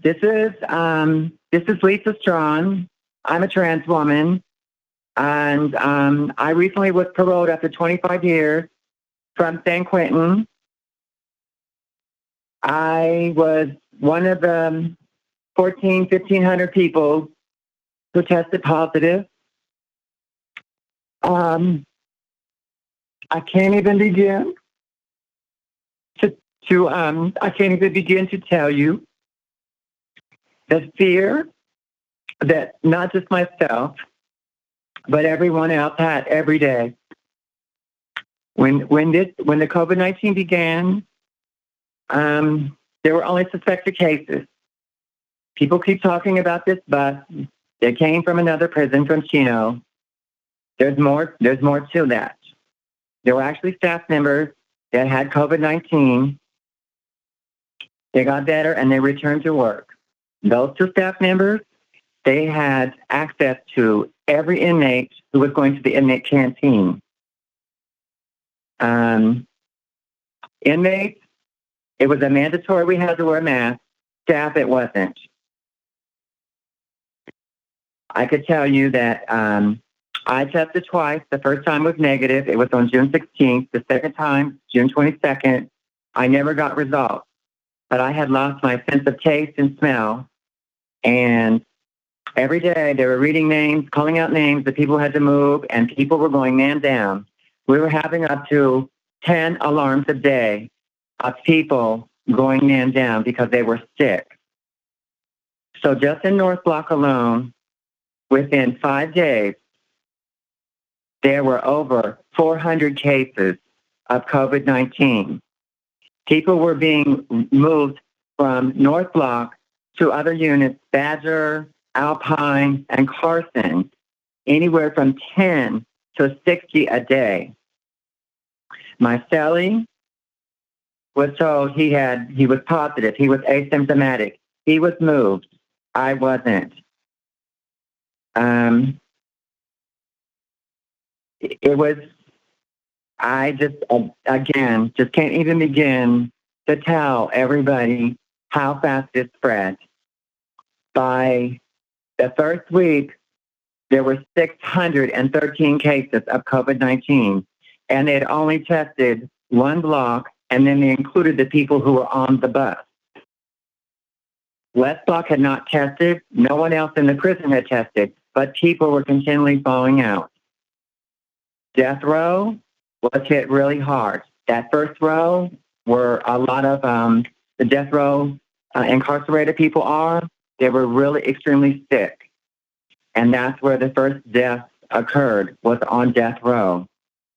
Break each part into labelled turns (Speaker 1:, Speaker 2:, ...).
Speaker 1: This is Lisa Strawn. I'm a trans woman, and I recently was paroled after 25 years from San Quentin. I was one of the 1,500 people who tested positive. Um, I can't even begin I can't even begin to tell you the fear that not just myself, but everyone else had every day. When the COVID-19 began, there were only suspected cases. People keep talking about this bus that came from another prison from Chino. There's more to that. There were actually staff members that had COVID-19. They got better and they returned to work. Those two staff members, they had access to every inmate who was going to the inmate canteen. Inmates, it was a mandatory we had to wear a mask. Staff, it wasn't. I could tell you that I tested twice. The first time was negative. It was on June 16th. The second time, June 22nd. I never got results, but I had lost my sense of taste and smell. And every day they were reading names, calling out names that people had to move, and people were going man down. We were having up to 10 alarms a day of people going man down because they were sick. So just in North Block alone, within 5 days, there were over 400 cases of COVID-19. People were being moved from North Block to other units, Badger, Alpine, and Carson, anywhere from 10 to 60 a day. My cellie was told he was positive. He was asymptomatic. He was moved. I wasn't. It was, I just, again, just can't even begin to tell everybody how fast it spread. By the first week, there were 613 cases of COVID-19, and they had only tested one block, and then they included the people who were on the bus. West Block had not tested. No one else in the prison had tested, but people were continually falling out. Death row was hit really hard. That first row where a lot of the death row incarcerated people are, they were really extremely sick. And that's where the first death occurred, was on death row.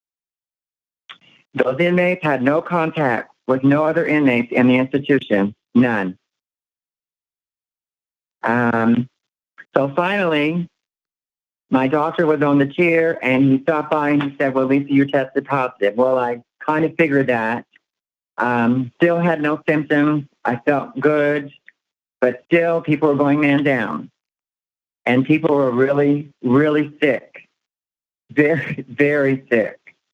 Speaker 1: Those inmates had no contact with no other inmates in the institution, none. So finally, my doctor was on the chair and he stopped by and he said, well, Lisa, you tested positive. Well, I kind of figured that. Still had no symptoms. I felt good, but still people were going man down. And people were really, really sick. Very, very sick.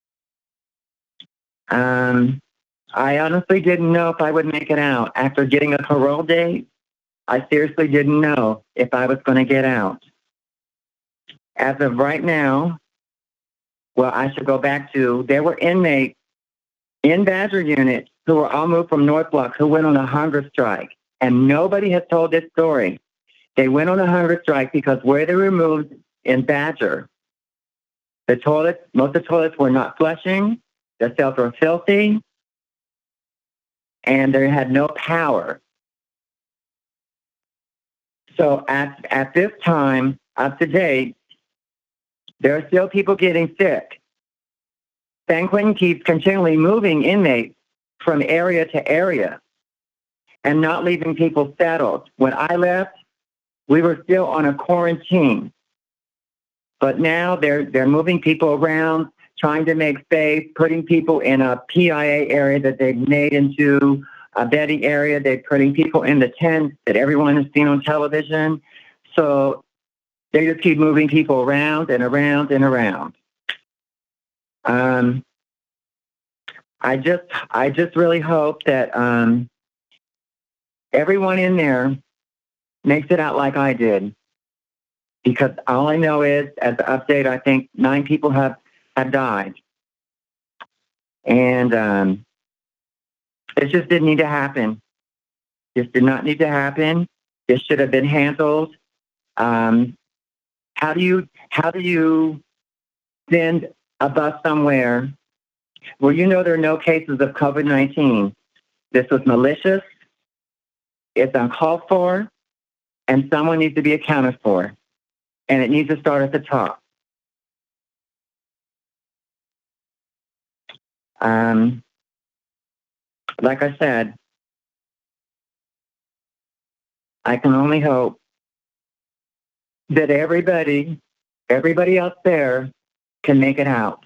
Speaker 1: I honestly didn't know if I would make it out. After getting a parole date, I seriously didn't know if I was going to get out. As of right now, well, I should go back to, there were inmates in Badger units who were all moved from North Block who went on a hunger strike. And nobody has told this story. They went on a hunger strike because where they were moved in Badger, most of the toilets were not flushing, the cells were filthy, and they had no power. So at this time, up to date, there are still people getting sick. San Quentin keeps continually moving inmates from area to area and not leaving people settled. When I left, we were still on a quarantine. But now they're moving people around, trying to make space, putting people in a PIA area that they've made into a bedding area. They're putting people in the tents that everyone has seen on television. So they just keep moving people around and around and around. I just really hope that everyone in there makes it out like I did. Because all I know is, as an update, I think 9 people have died. And it just didn't need to happen. This did not need to happen. This should have been handled. Um, how do you send a bus somewhere where you know there are no cases of COVID-19? This was malicious. It's uncalled for, and someone needs to be accounted for, and it needs to start at the top. Um, like I said, I can only hope that everybody out there can make it out.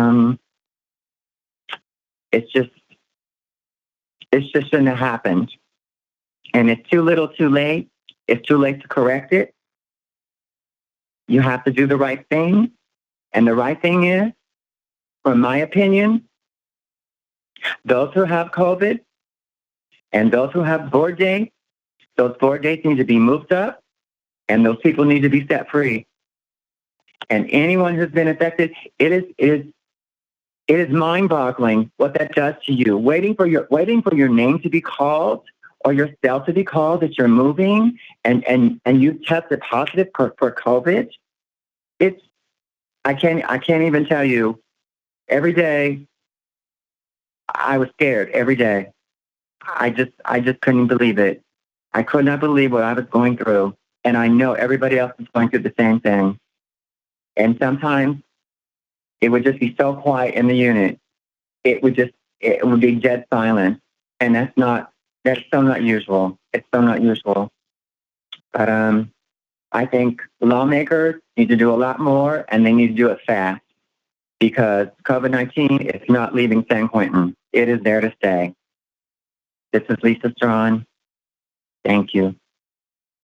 Speaker 1: It's just, it's just shouldn't have happened. And it's too little too late. It's too late to correct it. You have to do the right thing. And the right thing is, from my opinion, those who have COVID and those who have board dates, those board dates need to be moved up and those people need to be set free. And anyone who's been affected, it is mind-boggling what that does to you. Waiting for your name to be called or your cell to be called that you're moving and you tested positive for COVID. It's I can't even tell you. Every day I was scared. Every day I just couldn't believe it. I could not believe what I was going through, and I know everybody else is going through the same thing. And sometimes it would just be so quiet in the unit. It would be dead silent, and that's so not usual. It's so not usual. But I think lawmakers need to do a lot more, and they need to do it fast because COVID-19 is not leaving San Quentin. It is there to stay. This is Lisa Strawn. Thank you.